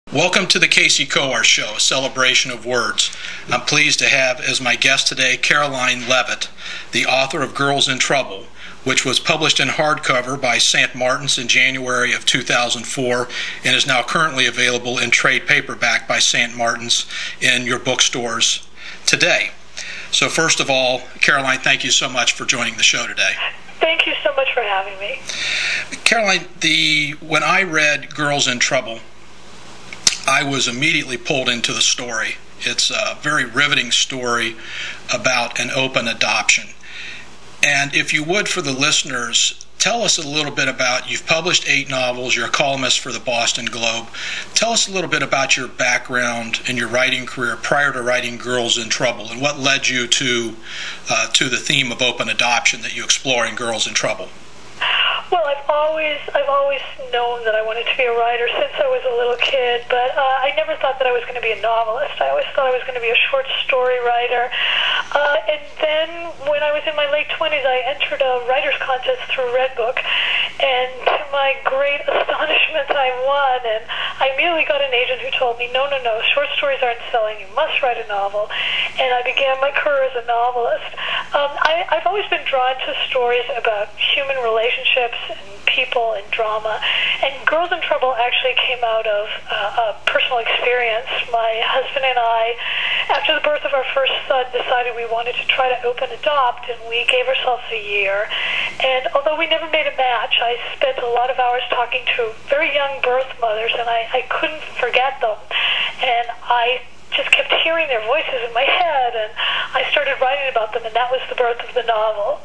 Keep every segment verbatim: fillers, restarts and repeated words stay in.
Welcome to the Casey Coar Show, a celebration of words. I'm pleased to have as my guest today Caroline Leavitt, the author of Girls in Trouble, which was published in hardcover by Saint Martin's in January of two thousand four and is now currently available in trade paperback by Saint Martin's in your bookstores today. So first of all, Caroline, thank you so much for joining the show today. Thank you so much for having me. Caroline, the when I read Girls in Trouble, I was immediately pulled into the story. It's a very riveting story about an open adoption. And if you would, for the listeners, tell us a little bit about, you've published eight novels, you're a columnist for the Boston Globe. Tell us a little bit about your background and your writing career prior to writing Girls in Trouble, and what led you to uh, to the theme of open adoption that you explore in Girls in Trouble. Well, I've always I've always known that I wanted to be a writer since I was a little kid, but uh, I never thought that I was going to be a novelist. I always thought I was going to be a short story writer. Uh, and then when I was in my late twenties, I entered a writer's contest through Redbook, and to my great astonishment, I won. And I immediately got an agent who told me, no, no, no, short stories aren't selling. You must write a novel. And I began my career as a novelist. Um, I, I've always been drawn to stories about human relationships and people and drama. And Girls in Trouble actually came out of uh, a personal experience. My husband and I, after the birth of our first son, decided we wanted to try to open adopt, and we gave ourselves a year. And although we never made a match, I spent a lot of hours talking to very young birth mothers, and I, I couldn't forget them. And I just kept hearing their voices in my head, and I started writing about them, and that was the birth of the novel.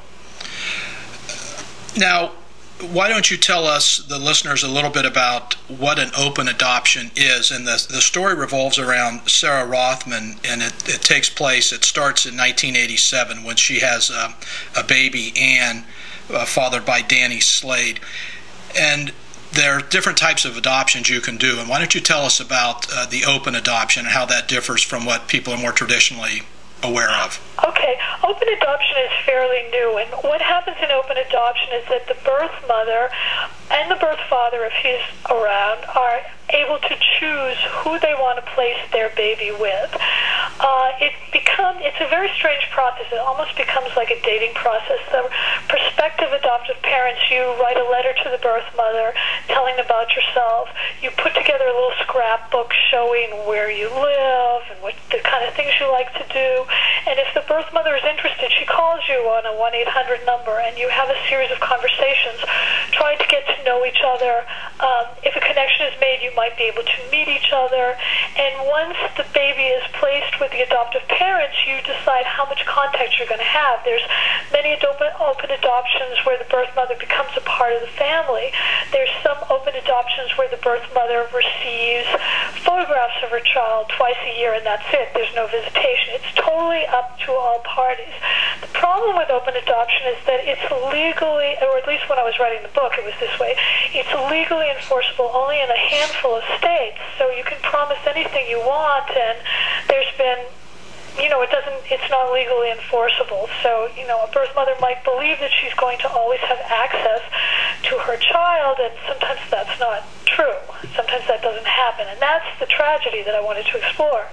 Now, why don't you tell us, the listeners, a little bit about what an open adoption is? And the the story revolves around Sarah Rothman, and it, it takes place, it starts in nineteen eighty-seven when she has a, a baby, Anne, uh, fathered by Danny Slade. And there are different types of adoptions you can do. And why don't you tell us about uh, the open adoption and how that differs from what people are more traditionally aware of? Okay, open adoption is fairly new, and what happens in open adoption is that the birth mother and the birth father, if he's around, are able to choose who they want to place their baby with. Uh, it become it's a very strange process. It almost becomes like a dating process. The prospective adoptive parents, you write a letter to the birth mother telling about yourself. You put together a little scrapbook showing where you live and what the kind of things you like to do. And if the birth mother is interested, she calls you on a one eight hundred number, and you have a series of conversations trying to get to know each other. Um, if a connection is made, you might be able to meet each other. And once the baby is placed with the adoptive parents, you decide how much contact you're going to have. There's many open, open adoptions where the birth mother becomes a part of the family. There's some open adoptions where the birth mother receives photographs of her child twice a year, and that's it. There's no visitation. It's totally up to all parties. The problem with open adoption is that it's legally, or at least when I was writing the book, it was this way, it's legally enforceable only in a handful of states. So you can promise anything you want, and there's been, you know, it doesn't, it's not legally enforceable. So, you know, a birth mother might believe that she's going to always have access to her child, and sometimes that's not true. Sometimes that doesn't happen, and that's the tragedy that I wanted to explore.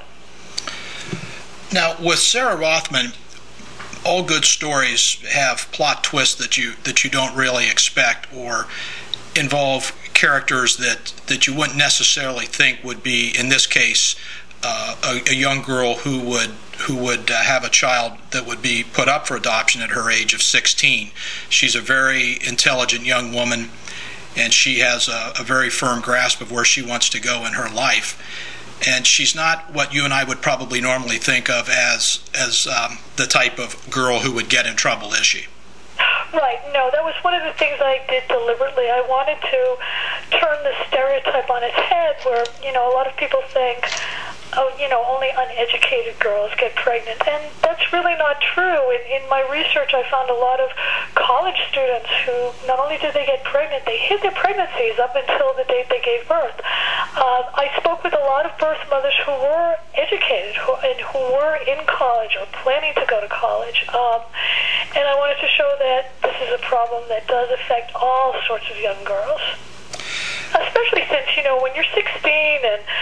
Now, with Sarah Rothman, all good stories have plot twists that you that you don't really expect, or involve characters that, that you wouldn't necessarily think would be, in this case, uh, a, a young girl who would who would uh, have a child that would be put up for adoption at her age of sixteen. She's a very intelligent young woman, and she has a, a very firm grasp of where she wants to go in her life. And she's not what you and I would probably normally think of as as um, the type of girl who would get in trouble, is she? Right, no, that was one of the things I did deliberately. I wanted to turn the stereotype on its head where, you know, a lot of people think, oh, you know, only uneducated girls get pregnant. And that's really not true. In, in my research, I found a lot of college students who, not only did they get pregnant, they hid their pregnancies up until the date they gave birth. Uh, I spoke with a lot of birth mothers who were educated who, and who were in college or planning to go to college. Um, and I wanted to show that this is a problem that does affect all sorts of young girls. Especially since, you know, when you're sixteen and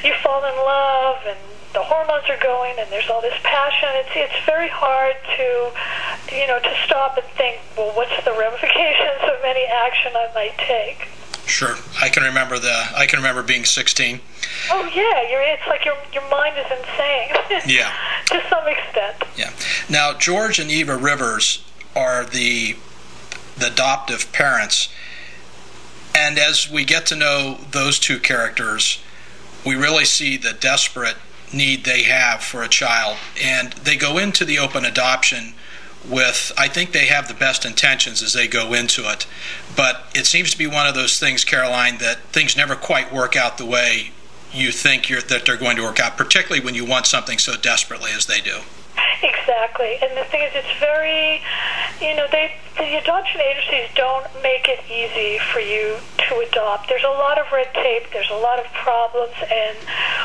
you fall in love and the hormones are going and there's all this passion. It's it's very hard to, you know, to stop and think, well, what's the ramifications of any action I might take? Sure, I can remember the. I can remember being sixteen. Oh yeah, you're, it's like your your mind is insane. Yeah. To some extent. Yeah. Now George and Eva Rivers are the the adoptive parents, and as we get to know those two characters, we really see the desperate need they have for a child, and they go into the open adoption with, I think they have the best intentions as they go into it, but it seems to be one of those things, Caroline, that things never quite work out the way you think you're, that they're going to work out, particularly when you want something so desperately as they do. Exactly, and the thing is, it's very, you know, they the adoption agencies don't make it easy for you to adopt. There's a lot of red tape, there's a lot of problems, and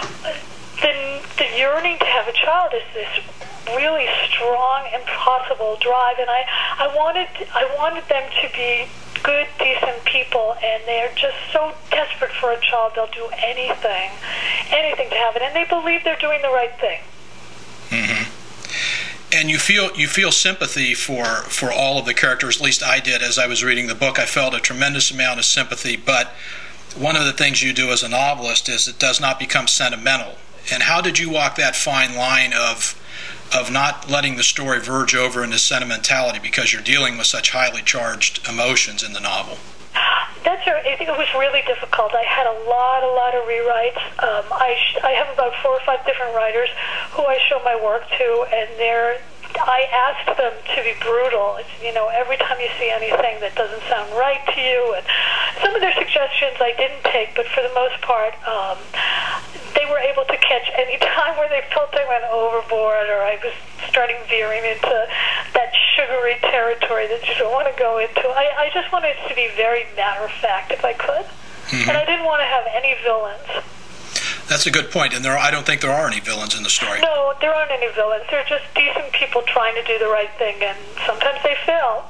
the, the yearning to have a child is this really strong, impossible drive, and I, I wanted I wanted them to be good, decent people, and they're just so desperate for a child they'll do anything, anything to have it, and they believe they're doing the right thing. Mm-hmm. And you feel you feel sympathy for, for all of the characters, at least I did as I was reading the book. I felt a tremendous amount of sympathy, but one of the things you do as a novelist is it does not become sentimental. And how did you walk that fine line of of not letting the story verge over into sentimentality because you're dealing with such highly charged emotions in the novel? That's a, it, it was really difficult. I had a lot, a lot of rewrites. Um, I sh- I have about four or five different writers who I show my work to, and they're I asked them to be brutal. It's, you know, every time you see anything that doesn't sound right to you, and some of their suggestions I didn't take, but for the most part, um, they were able to catch any time where they felt they went overboard, or I was starting veering into that sugary territory that you don't want to go into. I, I just wanted it to be very matter of fact, if I could, mm-hmm. and I didn't want to have any villains. That's a good point, and there are, I don't think there are any villains in the story. No, there aren't any villains. They're just decent people trying to do the right thing, and sometimes they fail.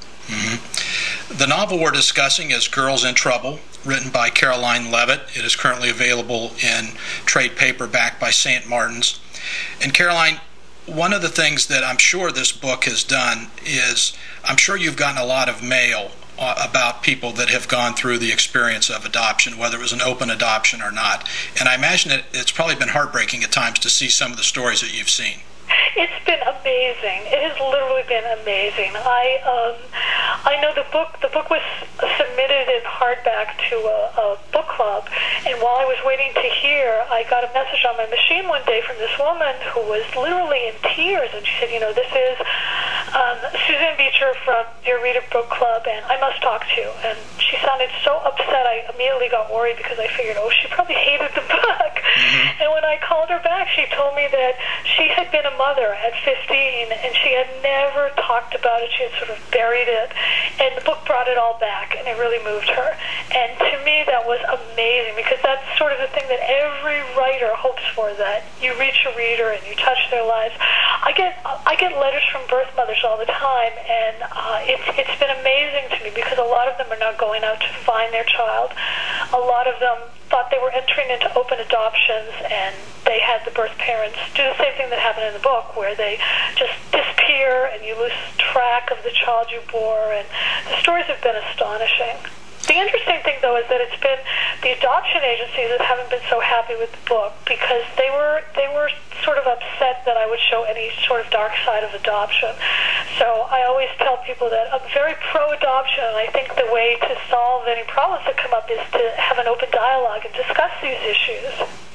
Mm-hmm. The novel we're discussing is Girls in Trouble, written by Caroline Leavitt. It is currently available in trade paperback by Saint Martin's. And Caroline, one of the things that I'm sure this book has done is, I'm sure you've gotten a lot of mail about people that have gone through the experience of adoption, whether it was an open adoption or not. And I imagine it, it's probably been heartbreaking at times to see some of the stories that you've seen. It's been amazing. It has literally been amazing. I um, I know the book. The book was submitted in hardback to a, a book club, and while I was waiting to hear, I got a message on my machine one day from this woman who was literally in tears, and she said, "You know, this is um, Suzanne Beecher from Dear Reader Book Club, and I must talk to you." And she sounded so upset. I immediately got worried because I figured, oh, she probably hated the book. Mm-hmm. And when I called her back, she told me that she had been a mother at fifteen, and she had never talked about it. She had sort of buried it, and the book brought it all back, and it really moved her. And to me, that was amazing, because that's sort of the thing that every writer hopes for, that you reach a reader and you touch their lives. I get I get letters from birth mothers all the time, and uh, it's it's been amazing to me, because a lot of them are now going out to find their child. A lot of them thought they were entering into open adoptions, and they had the birth parents do the same thing that happened in the book, where they just disappear and you lose track of the child you bore, and the stories have been astonishing. The interesting thing, though, is that it's been the adoption agencies that haven't been so happy with the book, because they were they were sort of upset that I would show any sort of dark side of adoption. So I always tell people that I'm very pro-adoption, and I think the way to solve any problems that come up is to have an open dialogue and discuss these issues.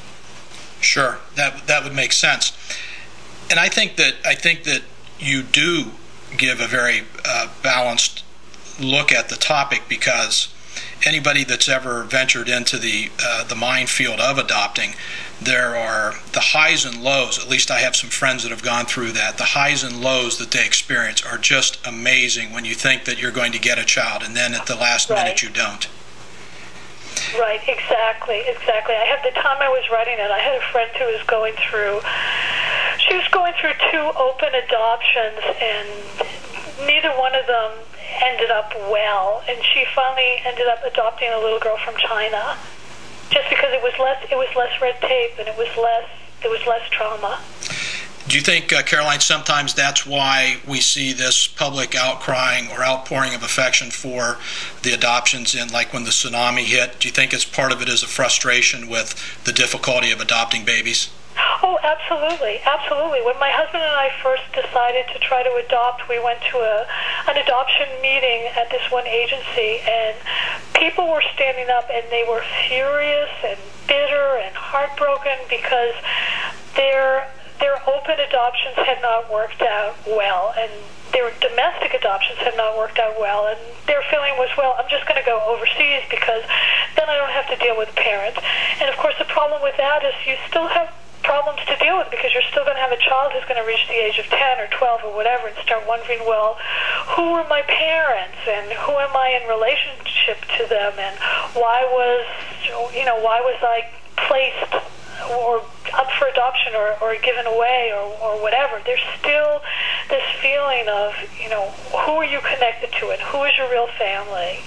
Sure, that that would make sense, and I think that I think that you do give a very uh, balanced look at the topic, because anybody that's ever ventured into the uh, the minefield of adopting, there are the highs and lows. At least I have some friends that have gone through that. The highs and lows that they experience are just amazing when you think that you're going to get a child, and then at the last right. minute you don't. Right, exactly, exactly. I had the time I was writing it, I had a friend who was going through, she was going through two open adoptions, and neither one of them ended up well, and she finally ended up adopting a little girl from China. just because it was less it was less red tape and it was less it was less trauma. Do you think, uh, Caroline, sometimes that's why we see this public outcrying or outpouring of affection for the adoptions in, like when the tsunami hit? Do you think it's part of it is a frustration with the difficulty of adopting babies? Oh, absolutely, absolutely. When my husband and I first decided to try to adopt, we went to a an adoption meeting at this one agency, and people were standing up and they were furious and bitter and heartbroken because their their open adoptions had not worked out well, and their domestic adoptions had not worked out well, and their feeling was, well, I'm just going to go overseas because then I don't have to deal with parents. And of course the problem with that is you still have problems to deal with because you're still going to have a child who's going to reach the age of ten or twelve or whatever and start wondering, well, who were my parents and who am I in relationship to them, and why was, you know, why was I placed or up for adoption or, or given away or, or whatever. There's still this feeling of, you know, who are you connected to and who is your real family?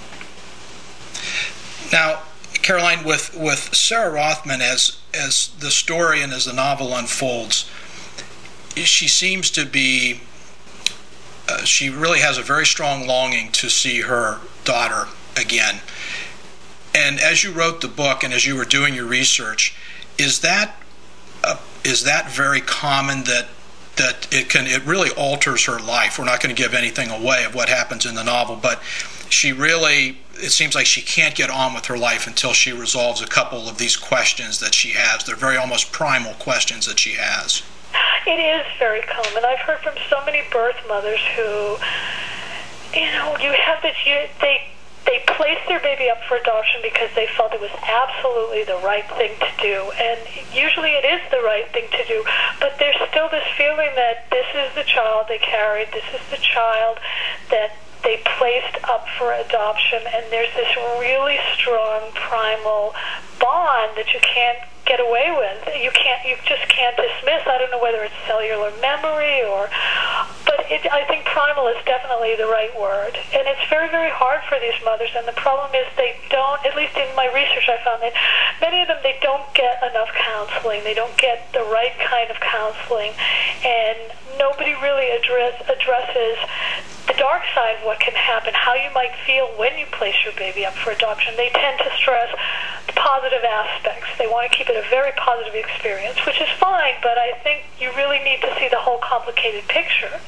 Now, Caroline, with, with Sarah Rothman, as as the story and as the novel unfolds, she seems to be, uh, she really has a very strong longing to see her daughter again. And as you wrote the book and as you were doing your research, is that uh, is that very common that that it can it really alters her life? We're not going to give anything away of what happens in the novel, but she really, it seems like she can't get on with her life until she resolves a couple of these questions that she has. They're very almost primal questions that she has. It is very common. I've heard from so many birth mothers who, you know, you have this, you, they They placed their baby up for adoption because they felt it was absolutely the right thing to do. And usually it is the right thing to do. But there's still this feeling that this is the child they carried, this is the child that they placed up for adoption. And there's this really strong primal bond that you can't get away with. You can't, you just can't dismiss. I don't know whether it's cellular memory or, but it, I think primal is definitely the right word. And it's very, very hard for these mothers. And the problem is they don't, at least in my research I found that many of them, they don't get enough counseling. They don't get the right kind of counseling. And nobody really address, addresses the dark side of what can happen, how you might feel when you place your baby up for adoption. They tend to stress the positive aspects. They want to keep it a very positive experience, which is fine, but I think you really need to see the whole complicated picture.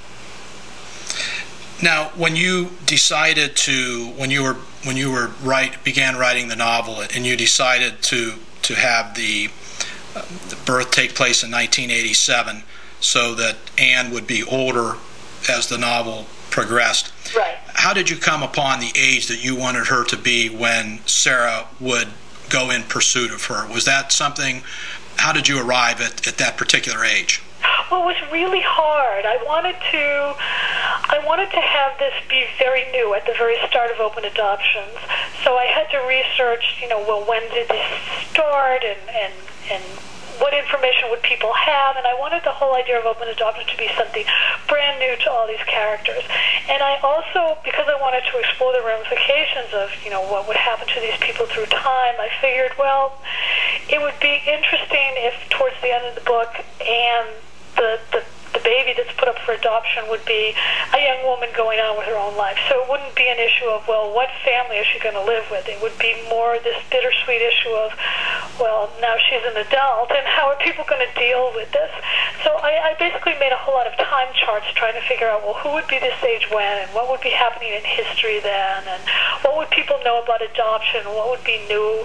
Now, when you decided to, when you were when you were write began writing the novel, and you decided to to have the, uh, the birth take place in nineteen eighty-seven, so that Anne would be older as the novel progressed. Right. How did you come upon the age that you wanted her to be when Sarah would go in pursuit of her? Was that something, how did you arrive at, at that particular age? Well, it was really hard. I wanted to I wanted to have this be very new at the very start of open adoptions. So I had to research, you know, well, when did this start and, and, and what information would people have, and I wanted the whole idea of open adoption to be something brand new to all these characters. And I also, because I wanted to explore the ramifications of, you know, what would happen to these people through time, I figured, well, it would be interesting if towards the end of the book, Anne, the, the the baby that's put up for adoption, would be a young woman going on with her own life. So it wouldn't be an issue of, well, what family is she going to live with? It would be more this bittersweet issue of, well, now she's an adult, and how are people going to deal with this? So I, I basically made a whole lot of time charts trying to figure out, well, who would be this age when, and what would be happening in history then, and what would people know about adoption, and what would be new.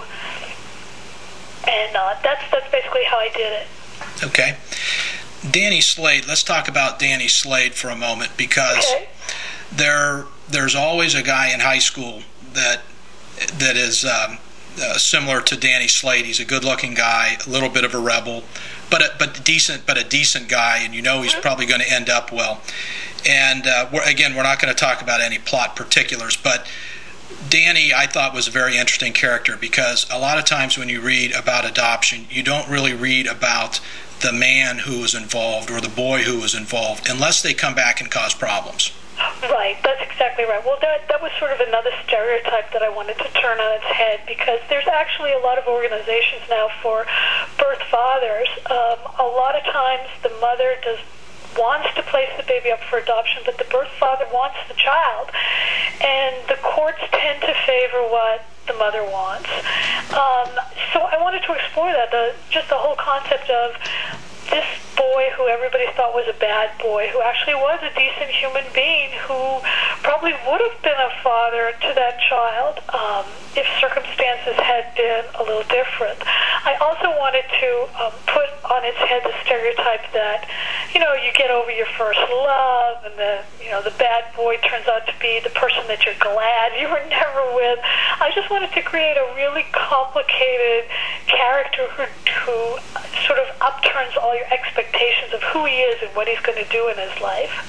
And uh, that's, that's basically how I did it. Okay. Danny Slade, let's talk about Danny Slade for a moment, because okay. there there's always a guy in high school that that is um, uh, similar to Danny Slade. He's a good-looking guy, a little bit of a rebel, but a, but decent, but a decent guy, and you know he's mm-hmm. probably going to end up well. And uh, we're, again, we're not going to talk about any plot particulars, but Danny, I thought, was a very interesting character, because a lot of times when you read about adoption, you don't really read about the man who was involved or the boy who was involved unless they come back and cause problems. Right, that's exactly right. Well, that that was sort of another stereotype that I wanted to turn on its head, because there's actually a lot of organizations now for birth fathers. Um, a lot of times the mother does wants to place the baby up for adoption, but the birth father wants the child, and the courts tend to favor what the mother wants. Um, so I wanted to explore that, the, just the whole concept of this boy who everybody thought was a bad boy, who actually was a decent human being, who probably would have been a father to that child um, if circumstances had been a little different. I also wanted to um, put on its head the stereotype that, you know, you get over your first love, and the, you know, the bad boy turns out to be the person that you're glad you were never with. I just wanted to create a really complicated character who, who sort of upturns all your expectations of who he is and what he's going to do in his life.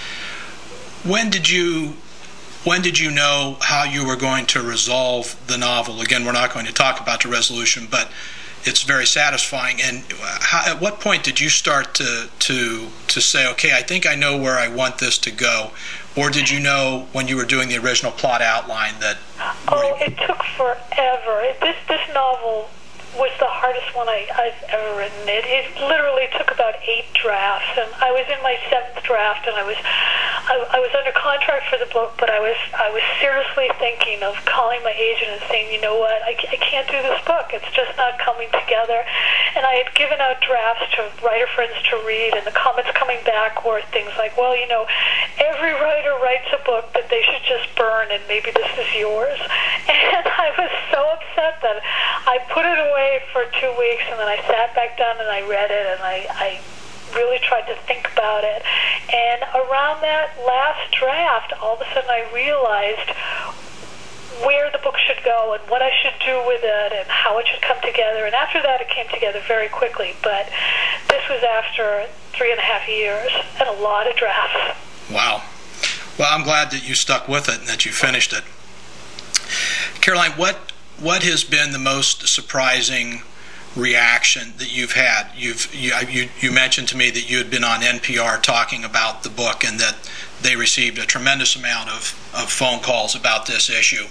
When did you when did you know how you were going to resolve the novel? Again, we're not going to talk about the resolution, but it's very satisfying. And how, at what point did you start to to to say, okay, I think I know where I want this to go? Or did you know when you were doing the original plot outline that... Oh, it took forever. This this novel was the hardest one I, I've ever written. It, it literally took about eight drafts, and I was in my seventh draft, and I was I, I was under contract for the book, but I was I was seriously thinking of calling my agent and saying, you know what, I, I can't do this book. It's just not coming together. And I had given out drafts to writer friends to read, and the comments coming back were things like, well, you know, every writer writes a book that they should just burn, and maybe this is yours. And I was so upset that I put it away for two weeks, and then I sat back down and I read it, and I, I really tried to think about it. And around that last draft, all of a sudden I realized where the book should go and what I should do with it and how it should come together. And after that, it came together very quickly. But this was after three and a half years and a lot of drafts. Wow. Well, I'm glad that you stuck with it and that you finished it. Caroline, what what has been the most surprising reaction that you've had? You've you, you you mentioned to me that you had been on N P R talking about the book, and that they received a tremendous amount of, of phone calls about this issue.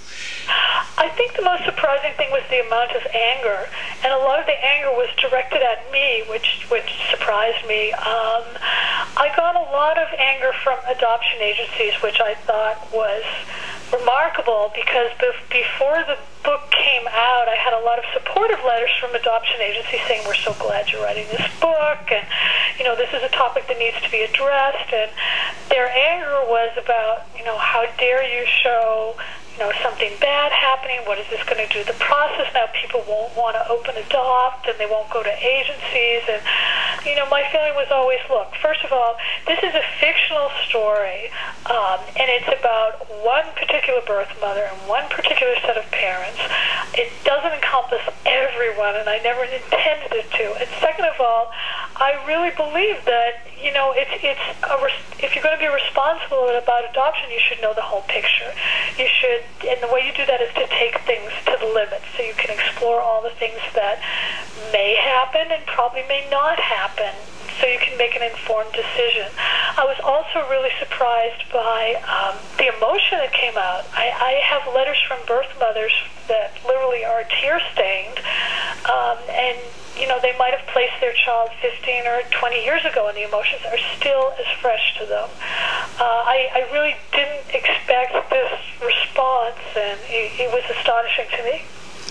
I think the most surprising thing was the amount of anger, and a lot of the anger was directed at me, which which surprised me. Um, I got a lot of anger from adoption agencies, which I thought was remarkable, because before the book came out, I had a lot of supportive letters from adoption agencies saying, we're so glad you're writing this book, and, you know, this is a topic that needs to be addressed. And their anger was about, you know, how dare you show, you know, something bad happening? What is this going to do to the process? Now people won't want to open adopt, and they won't go to agencies. And, you know, my feeling was always, look, first of all, this is a fictional story, um, and it's about one particular birth mother and one particular set of parents. It doesn't encompass everyone, and I never intended it to. And second of all, I really believe that, you know, it's it's a res- if you're going to be responsible about adoption, you should know the whole picture. You should, and the way you do that is to take things to the limit, so you can explore all the things that may happen and probably may not happen, so you can make an informed decision. I was also really surprised by um, the emotion that came out. I, I have letters from birth mothers that literally are tear-stained, um, and you know, they might have placed their child fifteen or twenty years ago, and the emotions are still as fresh to them. Uh, I, I really didn't expect this response, and it, it was astonishing to me.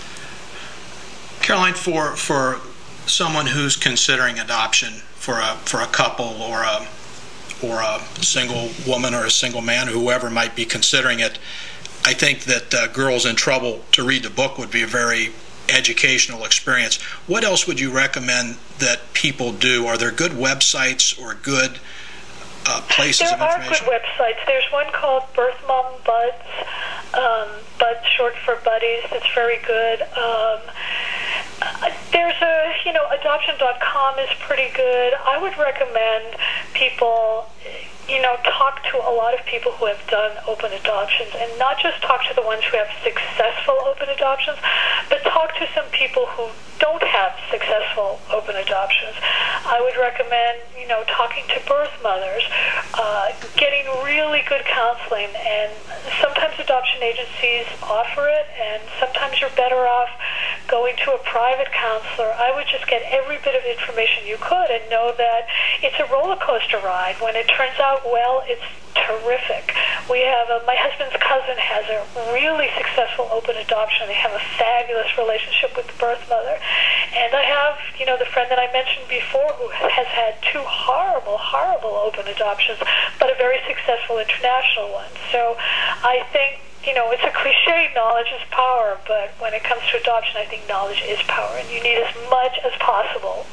Caroline, for for someone who's considering adoption, for a for a couple or a or a single woman or a single man, or whoever might be considering it, I think that uh, Girls in Trouble to read the book would be a very educational experience. What else would you recommend that people do? Are there good websites or good uh, places there of information? There are good websites. There's one called Birth Mom Buds, um, Buds short for Buddies. That's very good. Um, uh, there's a, you know, adoption dot com is pretty good. I would recommend people, you know, talk to a lot of people who have done open adoptions, and not just talk to the ones who have successful open adoptions, but talk to some people who don't have successful open adoptions. I would recommend, you know, talking to birth mothers, uh, getting really good counseling, and sometimes adoption agencies offer it, and sometimes you're better off going to a private counselor. I would just get every bit of information you could and know that it's a roller coaster ride. When it turns out well, it's terrific. We have a, my husband's cousin has a really successful open adoption. They have a fabulous relationship with the birth mother. And I have, you know, the friend that I mentioned before who has had two horrible, horrible open adoptions, but a very successful international one. So I think, you know, it's a cliche, knowledge is power, but when it comes to adoption, I think knowledge is power, and you need as much as possible.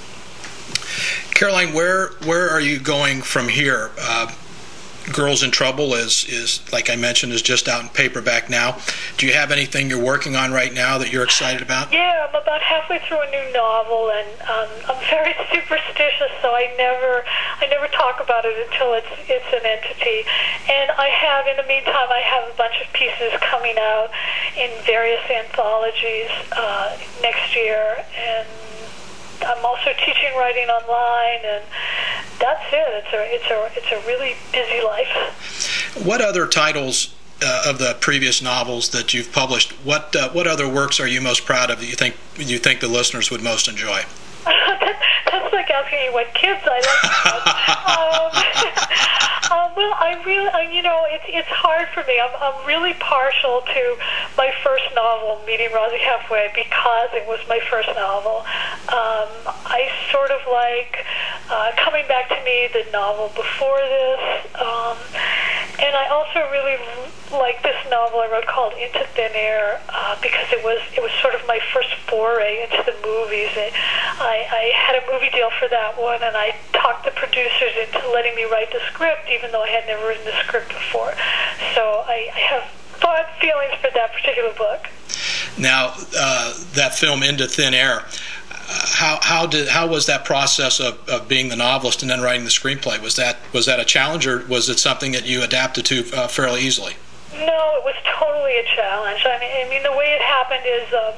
Caroline, where where are you going from here? Uh, Girls in Trouble is, is, like I mentioned, is just out in paperback now. Do you have anything you're working on right now that you're excited about? Yeah, I'm about halfway through a new novel, and um, I'm very superstitious, so I never I never talk about it until it's it's an entity. And I have, in the meantime, I have a bunch of pieces coming out in various anthologies uh, next year, and I'm also teaching writing online, and that's it. It's a it's a it's a really busy life. What other titles uh, of the previous novels that you've published? What uh, what other works are you most proud of that you think you think the listeners would most enjoy? That's like asking me what kids I like. um, um, well, I really, I, you know, it's it's hard for me. I'm I'm really partial to my first novel, Meeting Rosie Halfway, because it was my first novel. Um, I sort of like uh, Coming Back to Me, the novel before this, um, and I also really like this novel I wrote called Into Thin Air uh, because it was it was sort of my first foray into the movies. It, I, I had a movie deal for that one, and I talked the producers into letting me write the script, even though I had never written the script before. So I, I have fond feelings for that particular book. Now, uh, that film Into Thin Air, uh, how how did how was that process of, of being the novelist and then writing the screenplay? Was that was that a challenge, or was it something that you adapted to uh, fairly easily? No, it was totally a challenge. I mean, I mean, the way it happened is um,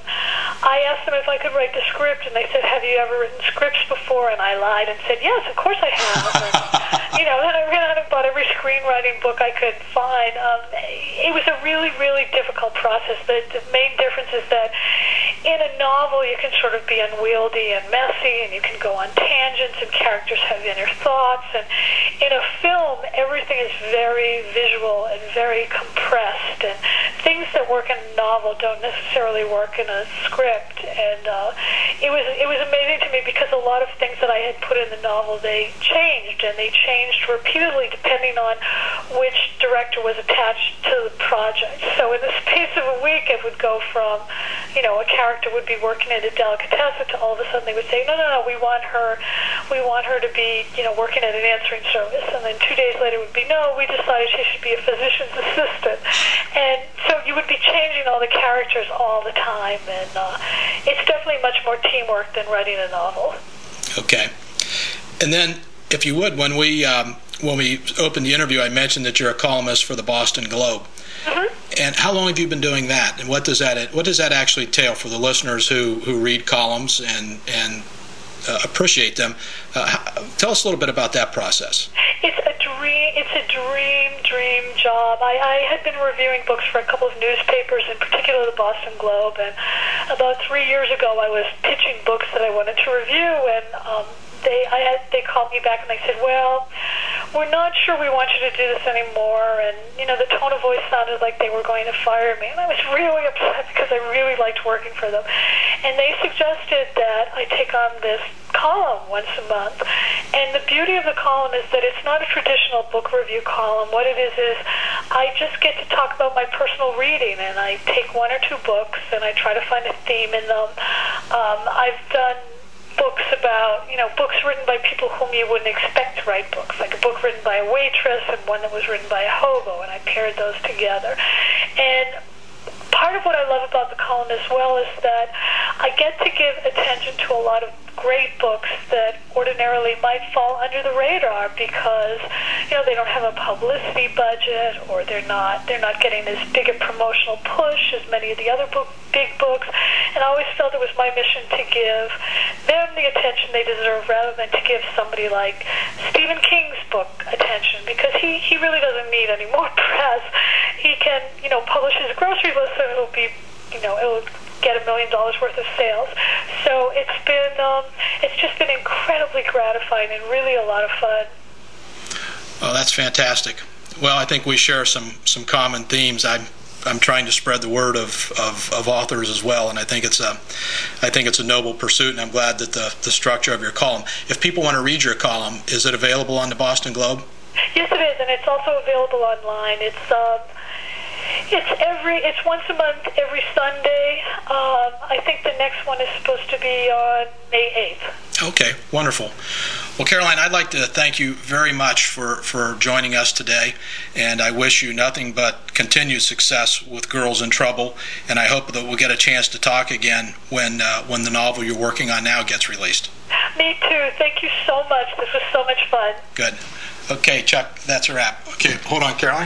I asked them if I could write the script, and they said, "Have you ever written scripts before?" And I lied and said, "Yes, of course I have." And, you know, then I ran out and bought every screenwriting book I could find. Um, it was a really, really difficult process. The, the main difference is that in a novel, you can sort of be unwieldy and messy, and you can go on tangents, and characters have inner thoughts. And in a film, everything is very visual and very compressed, and things that work in a novel don't necessarily work in a script. And uh, it was it was amazing to me because a lot of things that I had put in the novel, they changed, and they changed repeatedly depending on which director was attached to the project. So in the space of a week, it would go from, you know, a character would be working at a delicatessen to all of a sudden they would say, no, no, no, we want her, we want her to be, you know, working at an answering service. And then two days later it would be, no, we decided she should be a physician's assistant. And so you would be changing all the characters all the time, and uh, it's definitely much more teamwork than writing a novel. Okay. And then, if you would, when we um, when we opened the interview, I mentioned that you're a columnist for the Boston Globe. Mm-hmm. And how long have you been doing that? And what does that what does that actually entail for the listeners who, who read columns and and uh, appreciate them? Uh, how, tell us a little bit about that process. It's a dream. It's a dream, dream job. I, I had been reviewing books for a couple of newspapers, in particular the Boston Globe. And about three years ago, I was pitching books that I wanted to review, and um, they I had, they called me back and they said, well, we're not sure we want you to do this anymore. And, you know, the tone of voice sounded like they were going to fire me. And I was really upset because I really liked working for them. And they suggested that I take on this column once a month. And the beauty of the column is that it's not a traditional book review column. What it is is I just get to talk about my personal reading, and I take one or two books and I try to find a theme in them. Um, I've done books about, you know, books written by people whom you wouldn't expect to write books, like a book written by a waitress and one that was written by a hobo, and I paired those together. And part of what I love about the column as well is that I get to give attention to a lot of great books that ordinarily might fall under the radar because, you know, they don't have a publicity budget, or they're not they're not getting as big a promotional push as many of the other book, big books. And I always felt it was my mission to give them the attention they deserve, rather than to give somebody like Stephen King's book attention, because he, he really doesn't need any more press. He can, you know, publish his grocery list, and it'll be, you know, it'll get a million dollars worth of sales. So it's been, um, it's just been incredibly gratifying and really a lot of fun. Oh, that's fantastic. Well, I think we share some, some common themes. I'm I'm trying to spread the word of, of, of authors as well, and I think it's a I think it's a noble pursuit, and I'm glad that the, the structure of your column. If people want to read your column, is it available on the Boston Globe? Yes, it is, and it's also available online. It's um, it's every it's once a month, every Sunday. Um, I think the next one is supposed to be on May eighth. Okay, wonderful. Well, Caroline, I'd like to thank you very much for, for joining us today, and I wish you nothing but continued success with Girls in Trouble, and I hope that we'll get a chance to talk again when uh, when the novel you're working on now gets released. Me too. Thank you so much. This was so much fun. Good. Okay, Chuck, that's a wrap. Okay, hold on, Caroline.